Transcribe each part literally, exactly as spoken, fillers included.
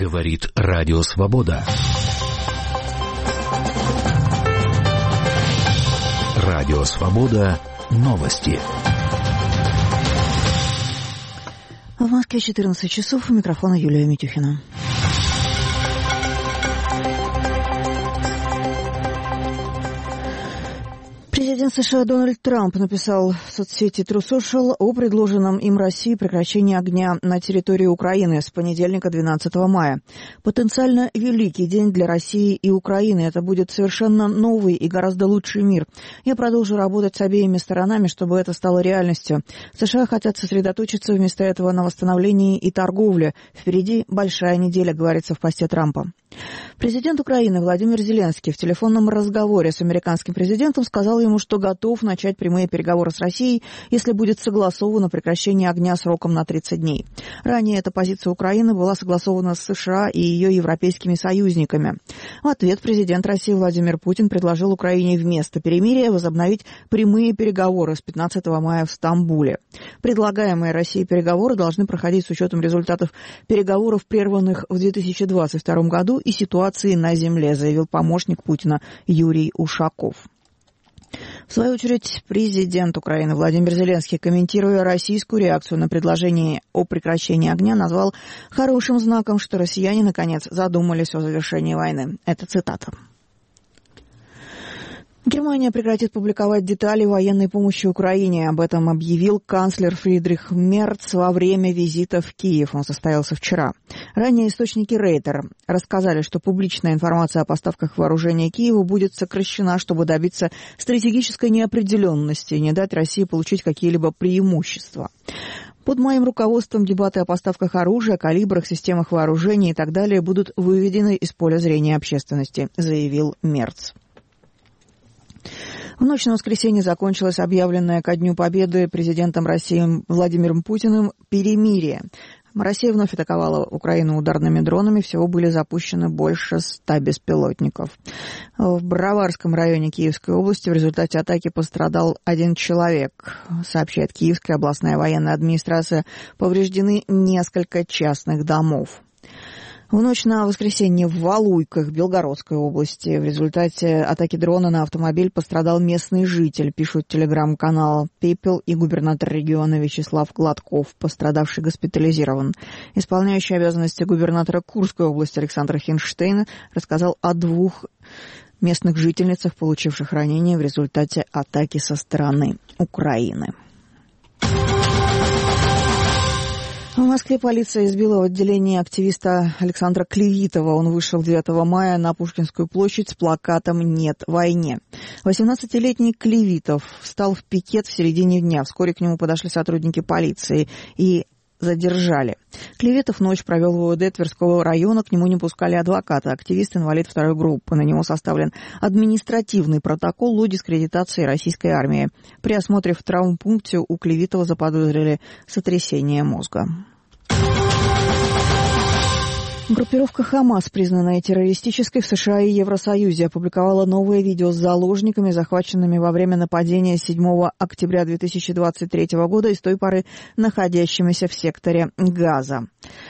Говорит Радио Свобода. Радио Свобода. Новости. В Москве четырнадцать часов. У микрофона Юлия Митюхина. Президент США Дональд Трамп написал в соцсети True Social о предложенном им России прекращении огня на территории Украины с понедельника двенадцатого мая. Потенциально великий день для России и Украины. Это будет совершенно новый и гораздо лучший мир. Я продолжу работать с обеими сторонами, чтобы это стало реальностью. США хотят сосредоточиться вместо этого на восстановлении и торговле. Впереди большая неделя, говорится в посте Трампа. Президент Украины Владимир Зеленский в телефонном разговоре с американским президентом сказал ему, что готов начать прямые переговоры с Россией, если будет согласовано прекращение огня сроком на тридцать дней. Ранее эта позиция Украины была согласована с США и ее европейскими союзниками. В ответ президент России Владимир Путин предложил Украине вместо перемирия возобновить прямые переговоры с пятнадцатого мая в Стамбуле. Предлагаемые Россией переговоры должны проходить с учетом результатов переговоров, прерванных в две тысячи двадцать втором году, и ситуации на земле, заявил помощник Путина Юрий Ушаков. В свою очередь, президент Украины Владимир Зеленский, комментируя российскую реакцию на предложение о прекращении огня, назвал хорошим знаком, что россияне, наконец, задумались о завершении войны. Это цитата. Германия прекратит публиковать детали военной помощи Украине. Об этом объявил канцлер Фридрих Мерц во время визита в Киев. Он состоялся вчера. Ранее источники Рейтер рассказали, что публичная информация о поставках вооружения Киеву будет сокращена, чтобы добиться стратегической неопределенности и не дать России получить какие-либо преимущества. Под моим руководством дебаты о поставках оружия, калибрах, системах вооружения и так далее будут выведены из поля зрения общественности, заявил Мерц. В ночь на воскресенье закончилось объявленное ко Дню Победы президентом России Владимиром Путиным перемирие. Россия вновь атаковала Украину ударными дронами. Всего были запущены больше ста беспилотников. В Броварском районе Киевской области в результате атаки пострадал один человек, сообщает Киевская областная военная администрация. Повреждены несколько частных домов. В ночь на воскресенье в Валуйках Белгородской области в результате атаки дрона на автомобиль пострадал местный житель, пишут телеграм-канал «Пепел» и губернатор региона Вячеслав Гладков. Пострадавший госпитализирован. Исполняющий обязанности губернатора Курской области Александр Хинштейн рассказал о двух местных жительницах, получивших ранения в результате атаки со стороны Украины. В Москве полиция избила в отделении активиста Александра Клевитова. Он вышел девятого мая на Пушкинскую площадь с плакатом «Нет войне». восемнадцатилетний Клевитов встал в пикет в середине дня. Вскоре к нему подошли сотрудники полиции и задержали. Клеветов ночь провел в ОВД Тверского района, к нему не пускали адвоката. Активист инвалид второй группы. На него составлен административный протокол о дискредитации российской армии. При осмотре в травмпункте у Клевитова заподозрили сотрясение мозга. Группировка «Хамас», признанная террористической в США и Евросоюзе, опубликовала новое видео с заложниками, захваченными во время нападения седьмого октября две тысячи двадцать третьего года и с той поры находящимися в секторе Газа.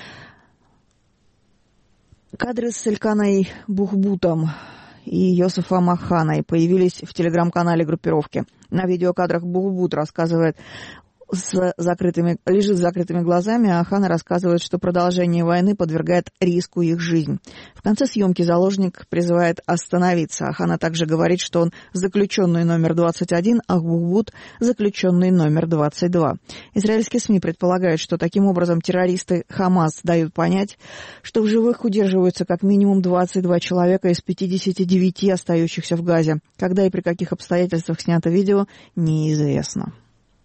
Кадры с Эльканой Бухбутом и Йосефом Аханой появились в телеграм-канале группировки. На видеокадрах Бухбут рассказывает с закрытыми, лежит с закрытыми глазами, а Ахана рассказывает, что продолжение войны подвергает риску их жизнь. В конце съемки заложник призывает остановиться. Ахана также говорит, что он заключенный номер двадцать один, а Бухбут заключенный номер двадцать два. Израильские СМИ предполагают, что таким образом террористы Хамас дают понять, что в живых удерживаются как минимум двадцать два человека из пятидесяти девяти остающихся в Газе. Когда и при каких обстоятельствах снято видео, неизвестно.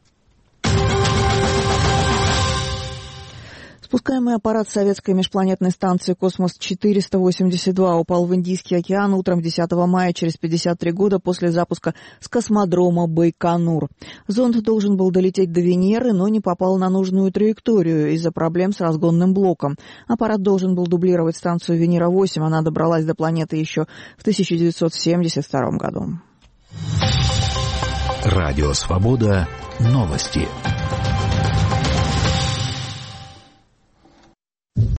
Спускаемый аппарат советской межпланетной станции «Космос четыреста восемьдесят два» упал в Индийский океан утром десятого мая, через пятьдесят три года после запуска с космодрома Байконур. Зонд должен был долететь до Венеры, но не попал на нужную траекторию из-за проблем с разгонным блоком. Аппарат должен был дублировать станцию Венера восемь, она добралась до планеты еще в тысяча девятьсот семьдесят втором году. Радио «Свобода». Новости.